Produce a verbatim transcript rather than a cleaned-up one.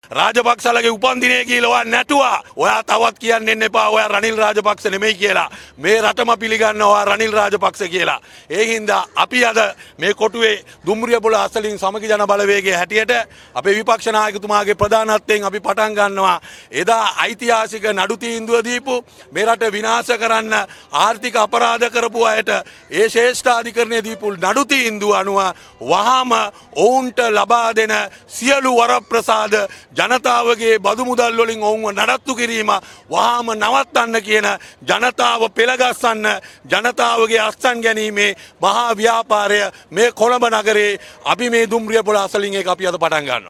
රාජපක්ෂලගේ උපන්දිනය කියලා ඔයා නැටුවා. ඔයා තවත් කියන්න එන්න එපා ඔයා රනිල් රාජපක්ෂ නෙමෙයි කියලා. මේ රටම පිළිගන්නවා රනිල් රාජපක්ෂ කියලා. ඒ හින්දා අපි අද මේ කොටුවේ දුම්රිය පොළ අසලින් සමගි ජන බලවේගයේ හැටියට අපේ විපක්ෂ නායකතුමාගේ ප්‍රධානත්වයෙන් අපි පටන් ගන්නවා. එදා ඓතිහාසික නඩු තීන්දුව දීපු මේ රට විනාශ කරන්න ආර්ථික අපරාධ කරපු අයට ඒ ශ්‍රේෂ්ඨාධිකරණයේ දීපු නඩු තීන්දුව අනුව වහාම ඔවුන්ට ලබා දෙන සියලු වරප්‍රසාද ජනතාවගේ බදු මුදල් වලින් ඔවුන්ව නඩත්තු කිරීම වහාම නවත්තන්න කියන ජනතාව පෙළගස්සන්න ජනතාවගේ අත්සන් ගැනීමේ මහා ව්‍යාපාරය මේ කොළඹ නගරේ අපි මේ දුම්රිය පොළ අසලින් එක අපි අද පටන් ගන්නවා.